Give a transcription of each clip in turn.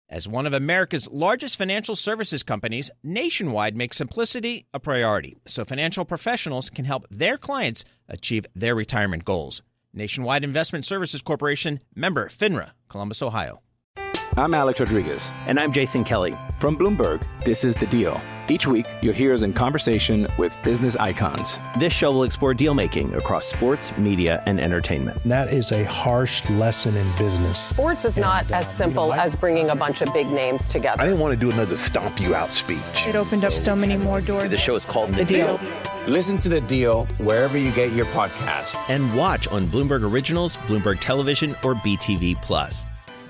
As one of America's largest financial services companies, Nationwide makes simplicity a priority so financial professionals can help their clients achieve their retirement goals. Nationwide Investment Services Corporation, member FINRA, Columbus, Ohio. I'm Alex Rodriguez. And I'm Jason Kelly. From Bloomberg, this is The Deal. Each week, you'll hear us in conversation with business icons. This show will explore deal-making across sports, media, and entertainment. That is a harsh lesson in business. Sports is not as simple as bringing a bunch of big names together. I didn't want to do another stomp you out speech. It opened up so many more doors. The show is called The Deal. Listen to The Deal wherever you get your podcast. And watch on Bloomberg Originals, Bloomberg Television, or BTV+.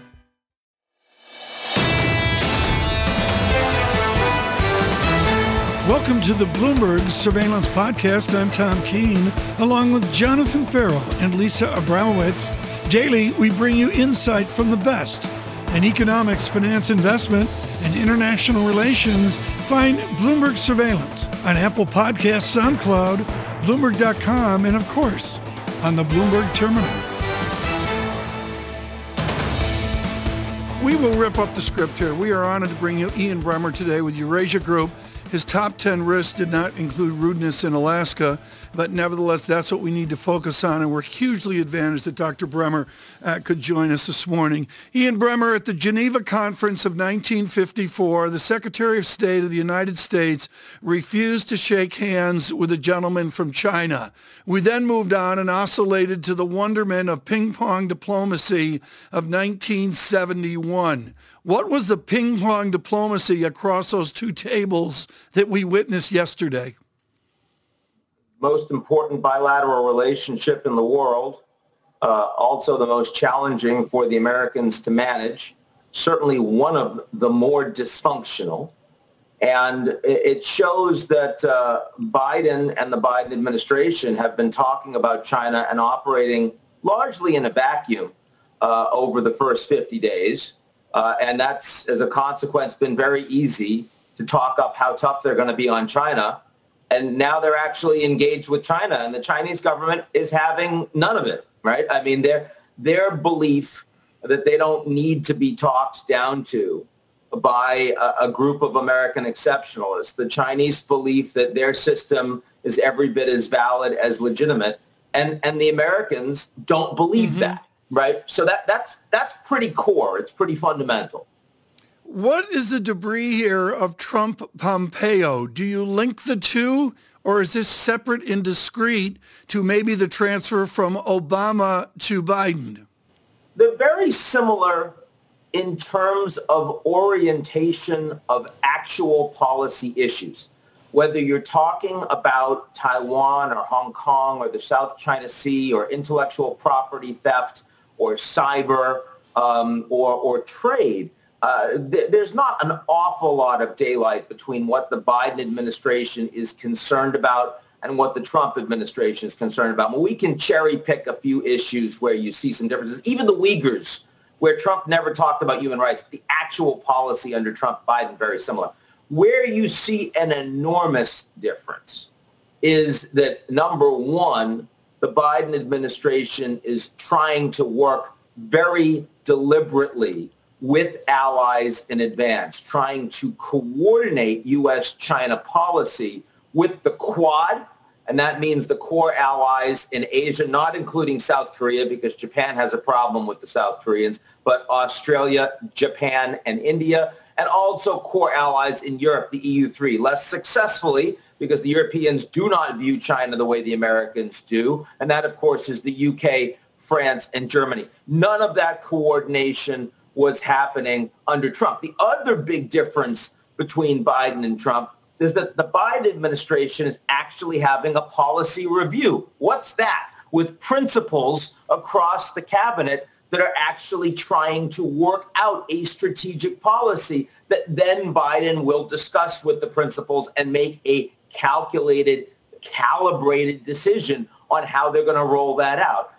Welcome to the Bloomberg Surveillance Podcast. I'm Tom Keene, along with Jonathan Farrell and Lisa Abramowitz. Daily, we bring you insight from the best in economics, finance, investment, and international relations. Find Bloomberg Surveillance on Apple Podcasts, SoundCloud, Bloomberg.com, and of course, on the Bloomberg Terminal. We will rip up the script here. We are honored to bring you Ian Bremmer today with Eurasia Group. His top 10 risks did not include rudeness in Alaska, but nevertheless, that's what we need to focus on, and we're hugely advantaged that Dr. Bremmer could join us this morning. Ian Bremmer, at the Geneva Conference of 1954, the Secretary of State of the United States refused to shake hands with a gentleman from China. We then moved on and oscillated to the wonderment of ping-pong diplomacy of 1971. What was the ping-pong diplomacy across those two tables that we witnessed yesterday? Most important bilateral relationship in the world, also the most challenging for the Americans to manage, certainly one of the more dysfunctional. And it shows that Biden and the Biden administration have been talking about China and operating largely in a vacuum over the first 50 days. And that's, as a consequence, been very easy to talk up how tough they're going to be on China. And now they're actually engaged with China, and the Chinese government is having none of it, right? I mean, their belief that they don't need to be talked down to by a group of American exceptionalists, the Chinese belief that their system is every bit as valid as legitimate, and the Americans don't believe that. Right. So that's pretty core. It's pretty fundamental. What is the debris here of Trump-Pompeo? Do you link the two, or is this separate and discrete to maybe the transfer from Obama to Biden? They're very similar in terms of orientation of actual policy issues. Whether you're talking about Taiwan or Hong Kong or the South China Sea or intellectual property theft, or cyber, or trade, there's not an awful lot of daylight between what the Biden administration is concerned about and what the Trump administration is concerned about. Well, we can cherry pick a few issues where you see some differences. Even the Uyghurs, where Trump never talked about human rights, but the actual policy under Trump, Biden, very similar. Where you see an enormous difference is that, number one, the Biden administration is trying to work very deliberately with allies in advance, trying to coordinate U.S.-China policy with the Quad, and that means the core allies in Asia, not including South Korea, because Japan has a problem with the South Koreans, but Australia, Japan, and India, and also core allies in Europe, the EU3, less successfully, because the Europeans do not view China the way the Americans do. And that, of course, is the UK, France, and Germany. None of that coordination was happening under Trump. The other big difference between Biden and Trump is that the Biden administration is actually having a policy review. What's that? With principals across the cabinet that are actually trying to work out a strategic policy that then Biden will discuss with the principals and make a calculated, calibrated decision on how they're going to roll that out.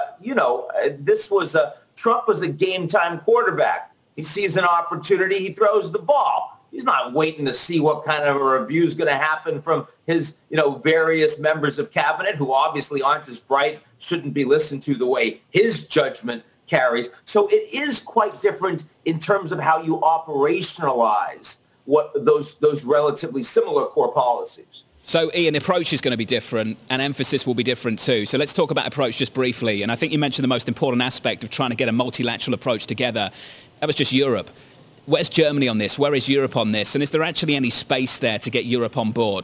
Trump was a game time quarterback. He sees an opportunity, he throws the ball. He's not waiting to see what kind of a review is going to happen from his, various members of cabinet who obviously aren't as bright, shouldn't be listened to the way his judgment carries. So it is quite different in terms of how you operationalize what those relatively similar core policies. So, Ian, approach is going to be different and emphasis will be different too. So let's talk about approach just briefly. And I think you mentioned the most important aspect of trying to get a multilateral approach together. That was just Europe. Where's Germany on this? Where is Europe on this? And is there actually any space there to get Europe on board?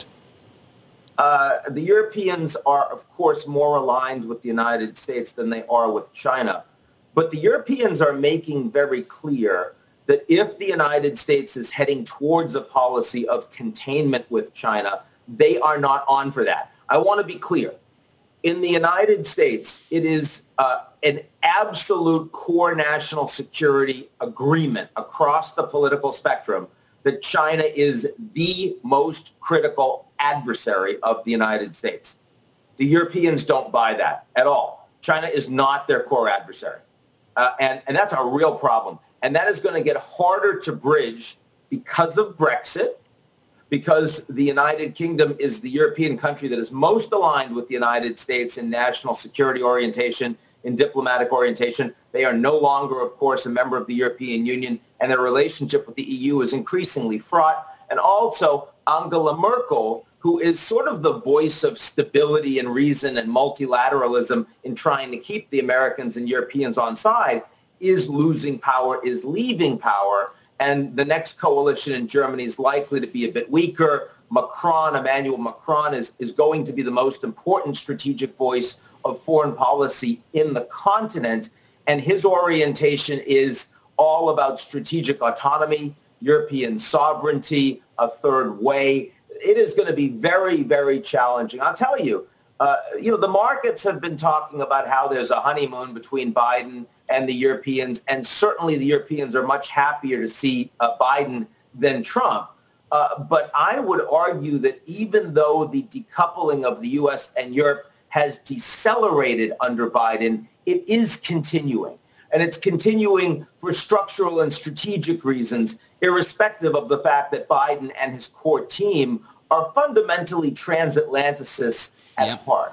The Europeans are, of course, more aligned with the United States than they are with China. But the Europeans are making very clear that if the United States is heading towards a policy of containment with China, they are not on for that. I want to be clear. In the United States, it is an absolute core national security agreement across the political spectrum that China is the most critical adversary of the United States. The Europeans don't buy that at all. China is not their core adversary. And that's a real problem. And that is going to get harder to bridge because of Brexit, because the United Kingdom is the European country that is most aligned with the United States in national security orientation, in diplomatic orientation. They are no longer, of course, a member of the European Union, and their relationship with the EU is increasingly fraught. And also Angela Merkel, who is sort of the voice of stability and reason and multilateralism in trying to keep the Americans and Europeans on side, is losing power, is leaving power. And the next coalition in Germany is likely to be a bit weaker. Emmanuel Macron is going to be the most important strategic voice of foreign policy in the continent. And his orientation is all about strategic autonomy, European sovereignty, a third way. It is going to be very, very challenging. I'll tell you, the markets have been talking about how there's a honeymoon between Biden and the Europeans, and certainly the Europeans are much happier to see Biden than Trump. But I would argue that even though the decoupling of the U.S. and Europe has decelerated under Biden, it is continuing. And it's continuing for structural and strategic reasons, irrespective of the fact that Biden and his core team are fundamentally transatlanticists at heart.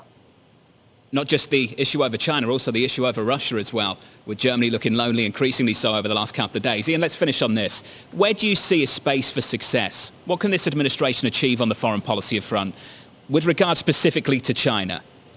Not just the issue over China, also the issue over Russia as well, with Germany looking lonely, increasingly so over the last couple of days. Ian, let's finish on this. Where do you see a space for success? What can this administration achieve on the foreign policy front with regard specifically to China?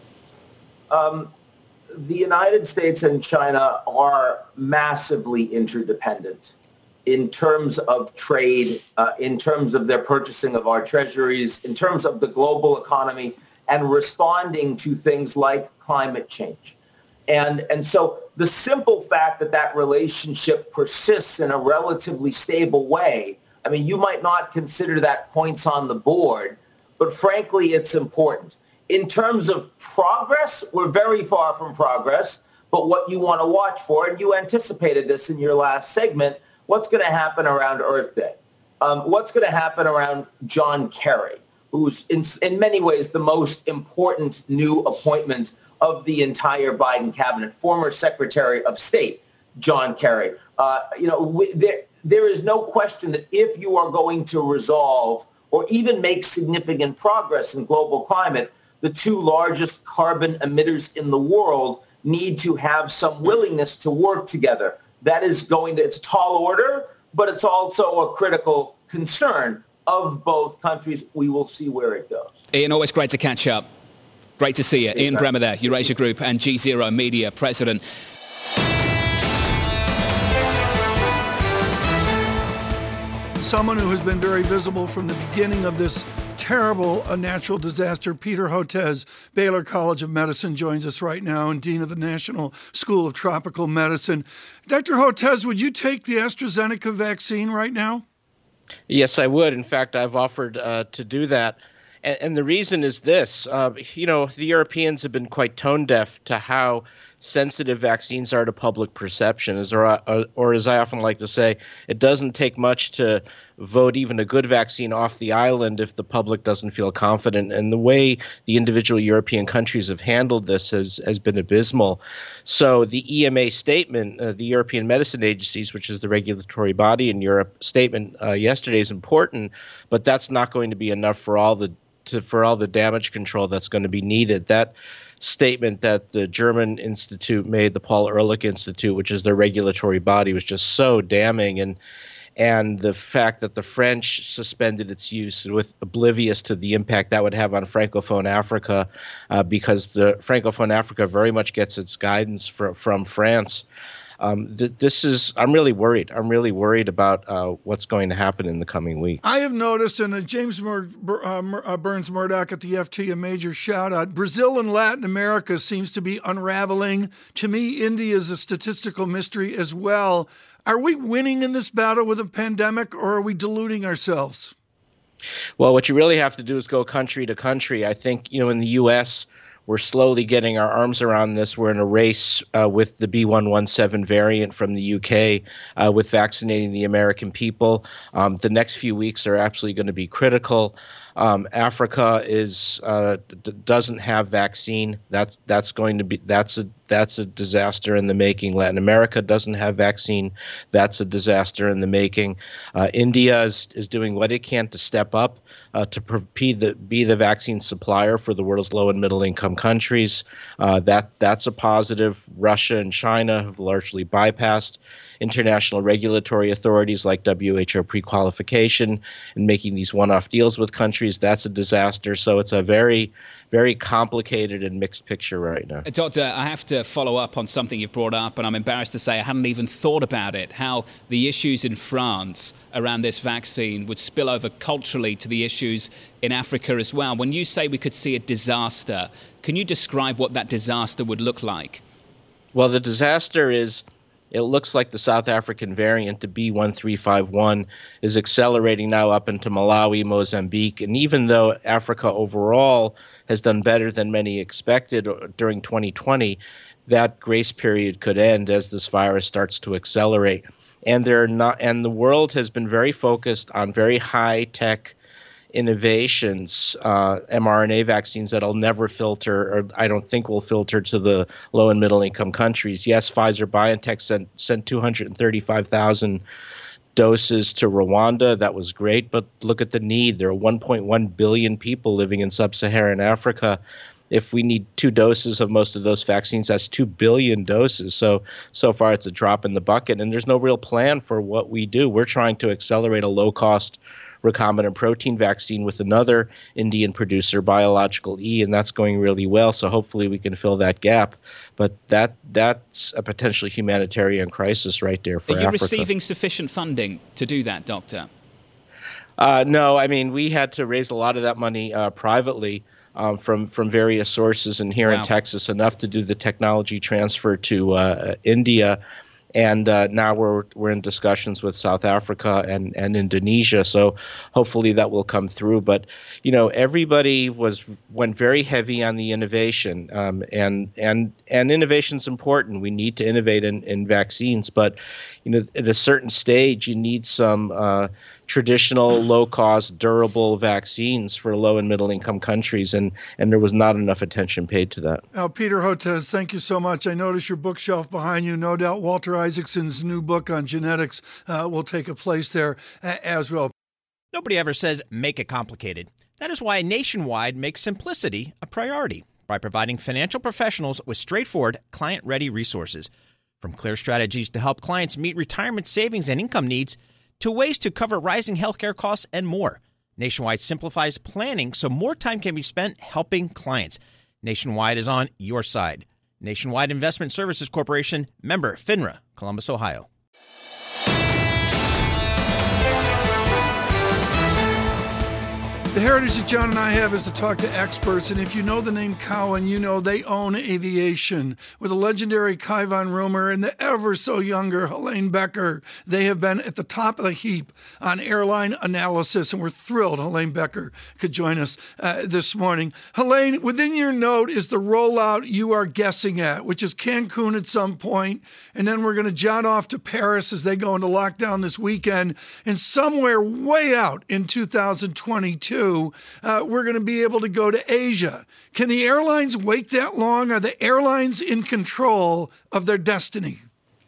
The United States and China are massively interdependent in terms of trade, in terms of their purchasing of our treasuries, in terms of the global economy, and responding to things like climate change. And so the simple fact that that relationship persists in a relatively stable way, I mean, you might not consider that points on the board, but frankly, it's important. In terms of progress, we're very far from progress, but what you want to watch for, and you anticipated this in your last segment, what's going to happen around Earth Day? What's going to happen around John Kerry, who's in many ways the most important new appointment of the entire Biden cabinet, former Secretary of State John Kerry. There is no question that if you are going to resolve or even make significant progress in global climate, the two largest carbon emitters in the world need to have some willingness to work together. That is it's a tall order, but it's also a critical concern of both countries. We will see where it goes. Ian, always great to catch up. Great to see you. Ian Bremmer there, Eurasia Group and G0 Media President. Someone who has been very visible from the beginning of this terrible natural disaster, Peter Hotez, Baylor College of Medicine, joins us right now, and Dean of the National School of Tropical Medicine. Dr. Hotez, would you take the AstraZeneca vaccine right now? Yes, I would. In fact, I've offered to do that. And the reason is this. The Europeans have been quite tone deaf to how sensitive vaccines are to public perception, or as I often like to say, it doesn't take much to vote even a good vaccine off the island if the public doesn't feel confident. And the way the individual European countries have handled this has been abysmal. So the EMA statement, the European Medicine Agencies, which is the regulatory body in Europe, statement yesterday is important, but that's not going to be enough for all the for all the damage control that's going to be needed. That statement that the German institute made, the Paul Ehrlich Institute, which is their regulatory body, was just so damning. And the fact that the French suspended its use with oblivious to the impact that would have on Francophone Africa, because the Francophone Africa very much gets its guidance from France. I'm really worried. I'm really worried about what's going to happen in the coming weeks. I have noticed, and James Burns Murdoch at the FT, a major shout out, Brazil and Latin America seems to be unraveling. To me, India is a statistical mystery as well. Are we winning in this battle with a pandemic, or are we deluding ourselves? Well, what you really have to do is go country to country. I think, in the U.S., we're slowly getting our arms around this. We're in a race with the B117 variant from the UK with vaccinating the American people. The next few weeks are absolutely going to be critical. Africa doesn't have vaccine. That's a disaster in the making. Latin America doesn't have vaccine. That's a disaster in the making. India is doing what it can to step up to be the vaccine supplier for the world's low and middle income countries. That's a positive. Russia and China have largely bypassed international regulatory authorities like WHO pre-qualification and making these one-off deals with countries. That's a disaster. So it's a very, very complicated and mixed picture right now. Doctor, I have to follow up on something you've brought up, and I'm embarrassed to say I hadn't even thought about it, how the issues in France around this vaccine would spill over culturally to the issues in Africa as well. When you say we could see a disaster, can you describe what that disaster would look like? Well, the disaster is, it looks like the South African variant, the B1351, is accelerating now up into Malawi, Mozambique. And even though Africa overall has done better than many expected during 2020, that grace period could end as this virus starts to accelerate. And the world has been very focused on very high-tech innovations, mRNA vaccines that'll never filter, or I don't think will filter, to the low and middle income countries. Yes, Pfizer-BioNTech sent 235,000 doses to Rwanda. That was great, but look at the need. There are 1.1 billion people living in sub-Saharan Africa. If we need 2 doses of most of those vaccines, that's 2 billion doses. So far it's a drop in the bucket, and there's no real plan for what we do. We're trying to accelerate a low-cost recombinant protein vaccine with another Indian producer, Biological E, and that's going really well. So hopefully we can fill that gap. But that's a potentially humanitarian crisis right there for Africa. Are you receiving sufficient funding to do that, Doctor? No, I mean, we had to raise a lot of that money privately from various sources, and here in Texas, enough to do the technology transfer to India. And now we're in discussions with South Africa and Indonesia, so hopefully that will come through. But everybody went very heavy on the innovation, and innovation's important. We need to innovate in vaccines, but at a certain stage, you need some traditional, low-cost, durable vaccines for low- and middle-income countries, and there was not enough attention paid to that. Now, Peter Hotez, thank you so much. I notice your bookshelf behind you. No doubt Walter Isaacson's new book on genetics will take a place there as well. Nobody ever says make it complicated. That is why Nationwide makes simplicity a priority by providing financial professionals with straightforward, client-ready resources. From clear strategies to help clients meet retirement savings and income needs, to ways to cover rising healthcare costs and more. Nationwide simplifies planning so more time can be spent helping clients. Nationwide is on your side. Nationwide Investment Services Corporation, member FINRA, Columbus, Ohio. The heritage that John and I have is to talk to experts, and if you know the name Cowen, you know they own aviation. With the legendary Kai von Rumohr and the ever so younger Helene Becker, they have been at the top of the heap on airline analysis, and we're thrilled Helene Becker could join us this morning. Helene, within your note is the rollout you are guessing at, which is Cancun at some point, and then we're going to jot off to Paris as they go into lockdown this weekend, and somewhere way out in 2022, we're going to be able to go to Asia. Can the airlines wait that long? Are the airlines in control of their destiny?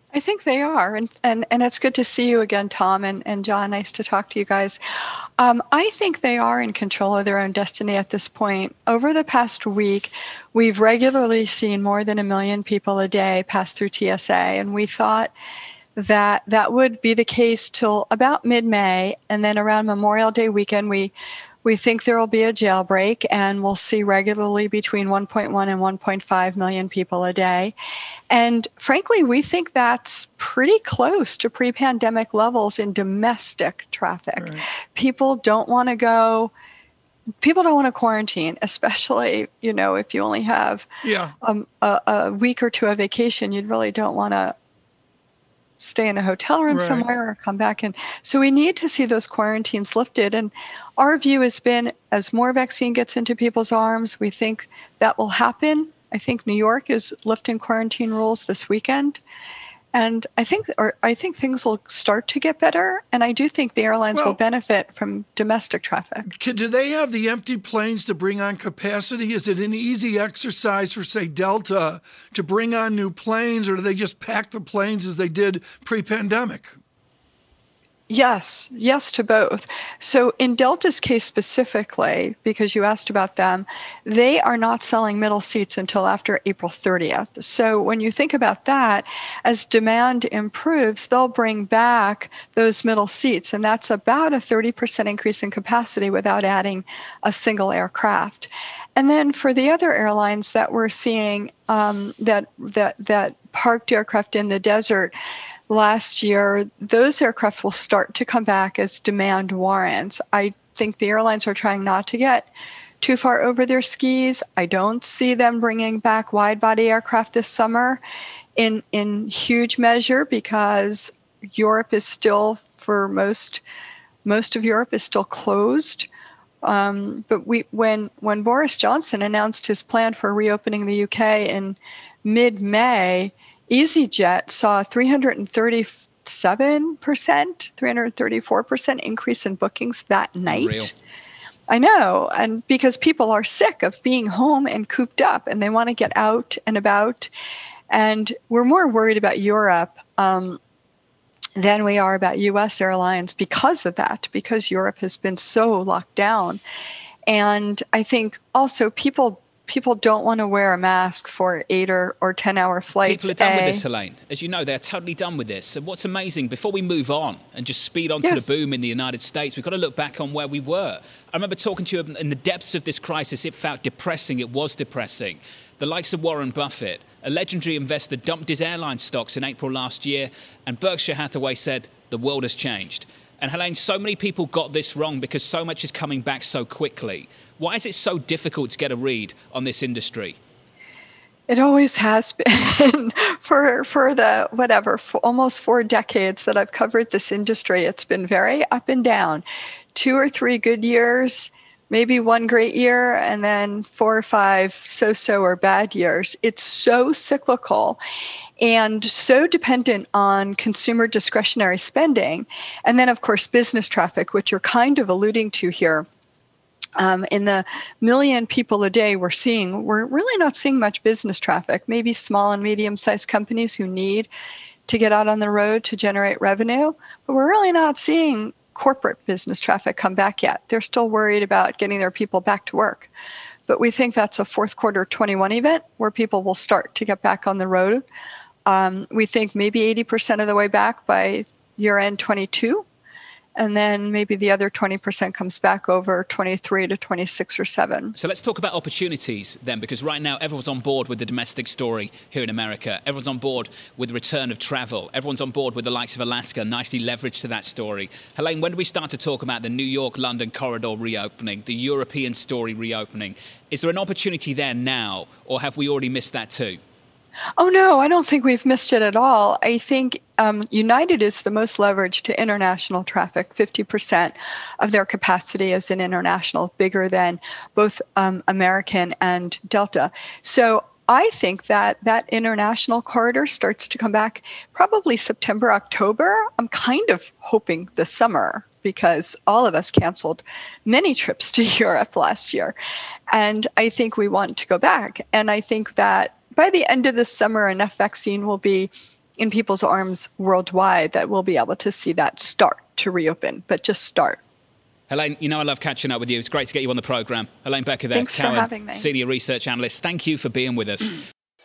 I think they are. And it's good to see you again, Tom and John. Nice to talk to you guys. I think they are in control of their own destiny at this point. Over the past week, we've regularly seen more than 1 million people a day pass through TSA. And we thought that would be the case till about mid-May. And then around Memorial Day weekend, we think there will be a jailbreak, and we'll see regularly between 1.1 and 1.5 million people a day. And frankly, we think that's pretty close to pre-pandemic levels in domestic traffic. Right. People don't want to quarantine, especially, if you only have a week or two of vacation. You really don't want to stay in a hotel room somewhere or come back. And so we need to see those quarantines lifted. And our view has been, as more vaccine gets into people's arms, we think that will happen. I think New York is lifting quarantine rules this weekend. And I think things will start to get better. And I do think the airlines will benefit from domestic traffic. Do they have the empty planes to bring on capacity? Is it an easy exercise for, say, Delta to bring on new planes, or do they just pack the planes as they did pre-pandemic? Yes to both. So in Delta's case specifically, because you asked about them, they are not selling middle seats until after April 30th. So when you think about that, as demand improves, they'll bring back those middle seats, and that's about a 30% increase in capacity without adding a single aircraft. And then for the other airlines that we're seeing that parked aircraft in the desert last year, those aircraft will start to come back as demand warrants. I think the airlines are trying not to get too far over their skis. I don't see them bringing back wide-body aircraft this summer in huge measure, because Europe is still, for most of Europe is still closed. But when Boris Johnson announced his plan for reopening the UK in mid-May, EasyJet saw a 334% increase in bookings that night. Unreal. I know, and because people are sick of being home and cooped up, and they want to get out and about. And we're more worried about Europe than we are about U.S. airlines because of that, because Europe has been so locked down. And I think also people don't want to wear a mask for 8 or 10-hour flights. People are done with this, Helene. As you know, they're totally done with this. And what's amazing, before we move on and just speed on to the boom in the United States, we've got to look back on where we were. I remember talking to you in the depths of this crisis. It felt depressing. It was depressing. The likes of Warren Buffett, a legendary investor, dumped his airline stocks in April last year, and Berkshire Hathaway said, the world has changed. And Helene, so many people got this wrong because so much is coming back so quickly. Why is it so difficult to get a read on this industry? It always has been for almost 4 decades that I've covered this industry. It's been very up and down. 2 or 3 good years, maybe 1 great year, and then 4 or 5 so-so or bad years. It's so cyclical and so dependent on consumer discretionary spending. And then, of course, business traffic, which you're kind of alluding to here. In the 1 million people a day we're seeing, we're really not seeing much business traffic, maybe small and medium-sized companies who need to get out on the road to generate revenue, but we're really not seeing corporate business traffic come back yet. They're still worried about getting their people back to work. But we think that's a fourth quarter 21 event where people will start to get back on the road. We think maybe 80% of the way back by year-end 22. And then maybe the other 20% comes back over 23 to 26 or 7. So let's talk about opportunities then, because right now everyone's on board with the domestic story here in America. Everyone's on board with the return of travel. Everyone's on board with the likes of Alaska, nicely leveraged to that story. Helene, when do we start to talk about the New York-London corridor reopening, the European story reopening? Is there an opportunity there now, or have we already missed that too? Oh, no, I don't think we've missed it at all. I think United is the most leveraged to international traffic. 50% of their capacity is in international, bigger than both American and Delta. So I think that international corridor starts to come back probably September, October. I'm kind of hoping this summer, because all of us canceled many trips to Europe last year. And I think we want to go back. And I think that by the end of the summer, enough vaccine will be in people's arms worldwide that we'll be able to see that start to reopen, but just start. Helene, you know I love catching up with you. It's great to get you on the programme. Helene Becker there, Thanks for having me. Senior Research Analyst. Thank you for being with us.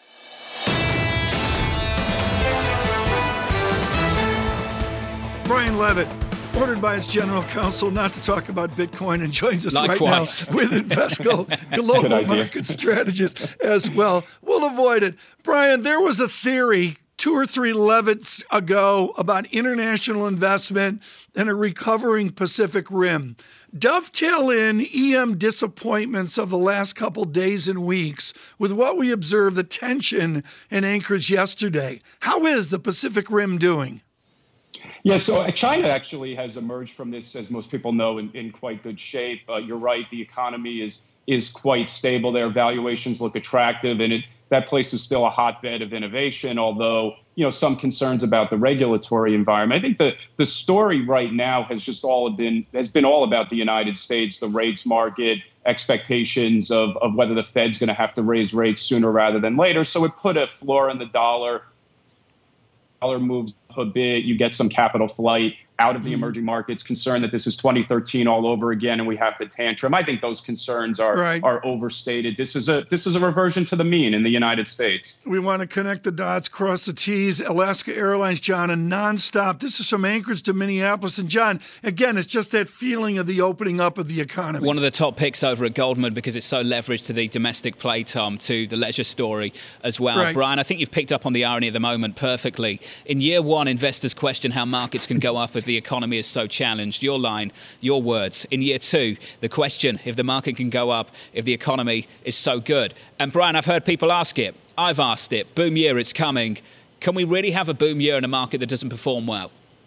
Brian Levitt, ordered by his general counsel not to talk about Bitcoin, and joins us Likewise. right now with Invesco Global Market Strategist as well. We'll avoid it. Brian, there was a theory 2 or 3 Levitts ago about international investment and a recovering Pacific Rim. Dovetail in EM disappointments of the last couple days and weeks with what we observed, the tension in Anchorage yesterday. How is the Pacific Rim doing? Yeah, so China actually has emerged from this, as most people know, in quite good shape. You're right, the economy is quite stable there. Valuations look attractive, and that place is still a hotbed of innovation, although, some concerns about the regulatory environment. I think the story right now has been all about the United States, the rates market, expectations of whether the Fed's going to have to raise rates sooner rather than later. So it put a floor on the dollar. Dollar moves up a bit, you get some capital flight out of the emerging markets, concerned that this is 2013 all over again and we have the tantrum. I think those concerns are overstated. This is a reversion to the mean in the United States. We want to connect the dots, cross the T's. Alaska Airlines, John, a nonstop. This is from Anchorage to Minneapolis. And John, again, it's just that feeling of the opening up of the economy. One of the top picks over at Goldman because it's so leveraged to the domestic play, Tom, to the leisure story as well. Right. Brian, I think you've picked up on the irony of the moment perfectly. In year one, investors question how markets can go up if the economy is so challenged. Your line, your words. In year two, the question if the market can go up if the economy is so good. And Brian, I've heard people ask it. I've asked it. Boom year, it's coming. Can we really have a boom year in a market that doesn't perform well?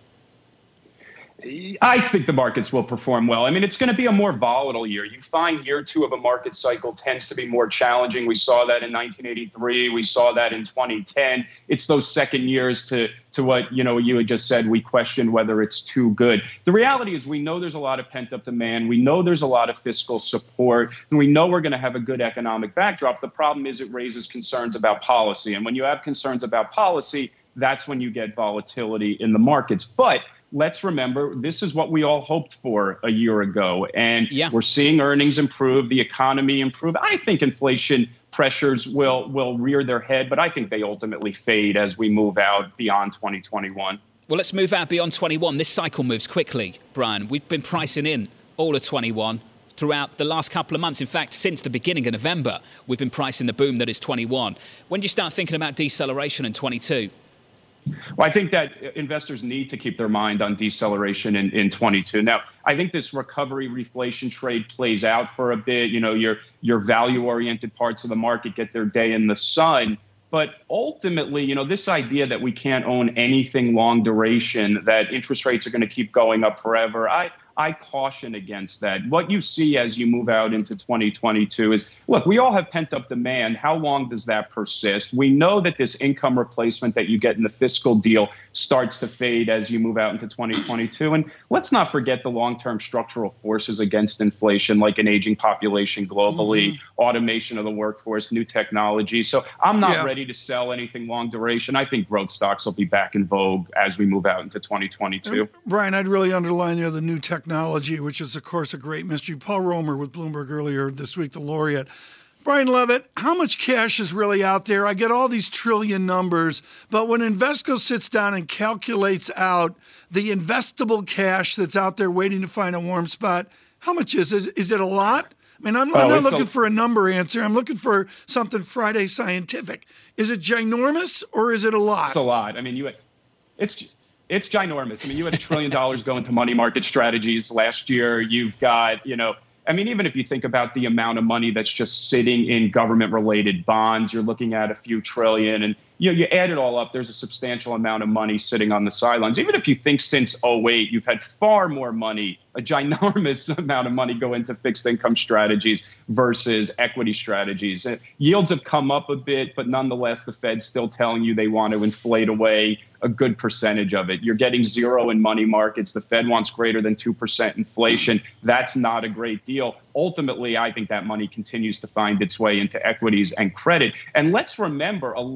I think the markets will perform well. I mean, it's going to be a more volatile year. You find year two of a market cycle tends to be more challenging. We saw that in 1983. We saw that in 2010. It's those second years to what, you had just said, we question whether it's too good. The reality is we know there's a lot of pent-up demand. We know there's a lot of fiscal support. And we know we're going to have a good economic backdrop. The problem is it raises concerns about policy. And when you have concerns about policy, that's when you get volatility in the markets. But let's remember, this is what we all hoped for a year ago. And we're seeing earnings improve, the economy improve. I think inflation pressures will rear their head, but I think they ultimately fade as we move out beyond 2021. Well, let's move out beyond 21. This cycle moves quickly, Brian. We've been pricing in all of 21 throughout the last couple of months. In fact, since the beginning of November, we've been pricing the boom that is 21. When do you start thinking about deceleration in 22? Well, I think that investors need to keep their mind on deceleration in 22. Now, I think this recovery reflation trade plays out for a bit. Your value-oriented parts of the market get their day in the sun. But ultimately, this idea that we can't own anything long duration, that interest rates are going to keep going up forever, I caution against that. What you see as you move out into 2022 is, look, we all have pent-up demand. How long does that persist? We know that this income replacement that you get in the fiscal deal starts to fade as you move out into 2022. And let's not forget the long-term structural forces against inflation, like an aging population globally, automation of the workforce, new technology. So I'm not ready to sell anything long duration. I think growth stocks will be back in vogue as we move out into 2022. Brian, I'd really underline the new technology, which is, of course, a great mystery. Paul Romer with Bloomberg earlier this week, the laureate. Brian Levitt, how much cash is really out there? I get all these trillion numbers, but when Invesco sits down and calculates out the investable cash that's out there waiting to find a warm spot, how much is it? Is it a lot? I mean, I'm not looking for a number answer. I'm looking for something Friday scientific. Is it ginormous or is it a lot? It's a lot. I mean, it's ginormous. I mean, you had $1 trillion go into money market strategies last year. You've got, even if you think about the amount of money that's just sitting in government-related bonds, you're looking at a few trillion. And, you add it all up, there's a substantial amount of money sitting on the sidelines. Even if you think since 2008, you've had far more money, a ginormous amount of money go into fixed income strategies versus equity strategies. Yields have come up a bit, but nonetheless, the Fed's still telling you they want to inflate away a good percentage of it. You're getting zero in money markets. The Fed wants greater than 2% inflation. That's not a great deal. Ultimately, I think that money continues to find its way into equities and credit. And let's remember, a lot of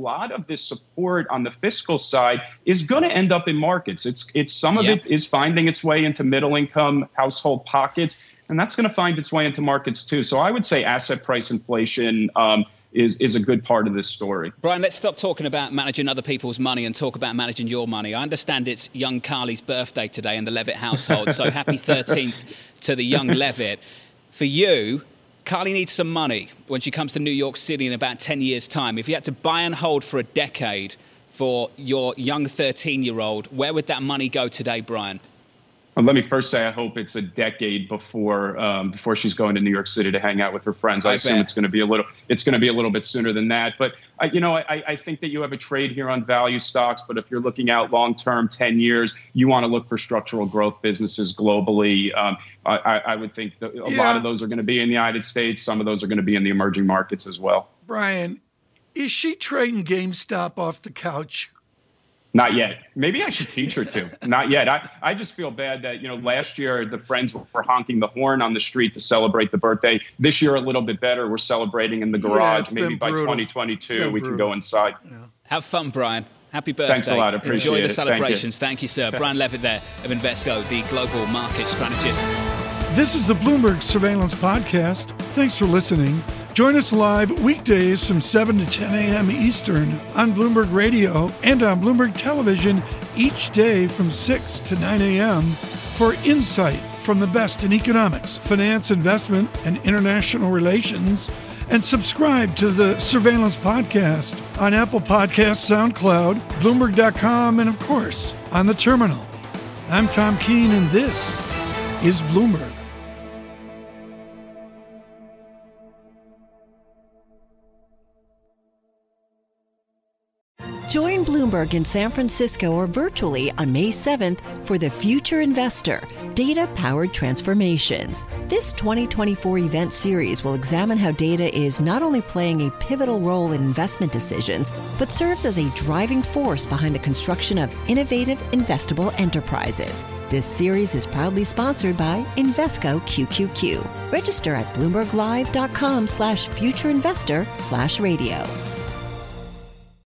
this support on the fiscal side is going to end up in markets. It's some of it is finding its way into middle income household pockets, and that's going to find its way into markets too. So I would say asset price inflation is a good part of this story. Brian, let's stop talking about managing other people's money and talk about managing your money. I understand it's young Carly's birthday today in the Levitt household, so happy 13th to the young Levitt. For you, Carly needs some money when she comes to New York City in about 10 years' time. If you had to buy and hold for a decade for your young 13-year-old, where would that money go today, Brian? Well, let me first say I hope it's a decade before she's going to New York City to hang out with her friends. I assume it's going to be a little bit sooner than that. But I think that you have a trade here on value stocks. But if you're looking out long term, 10 years, you want to look for structural growth businesses globally. I would think that a lot of those are going to be in the United States. Some of those are going to be in the emerging markets as well. Brian, is she trading GameStop off the couch? Not yet. Maybe I should teach her to. Not yet. I just feel bad that, last year the friends were honking the horn on the street to celebrate the birthday. This year, a little bit better. We're celebrating in the garage. Maybe by 2022, we can go inside. Yeah. Have fun, Brian. Happy birthday. Thanks a lot. Appreciate it. Enjoy the celebrations. Thank you, sir. Brian Levitt there of Invesco, the global market strategist. This is the Bloomberg Surveillance Podcast. Thanks for listening. Join us live weekdays from 7 to 10 a.m. Eastern on Bloomberg Radio and on Bloomberg Television each day from 6 to 9 a.m. for insight from the best in economics, finance, investment, and international relations. And subscribe to the Surveillance Podcast on Apple Podcasts, SoundCloud, Bloomberg.com, and of course, on the terminal. I'm Tom Keene, and this is Bloomberg. Join Bloomberg in San Francisco or virtually on May 7th for The Future Investor, Data-Powered Transformations. This 2024 event series will examine how data is not only playing a pivotal role in investment decisions, but serves as a driving force behind the construction of innovative, investable enterprises. This series is proudly sponsored by Invesco QQQ. Register at BloombergLive.com/futureinvestor/radio.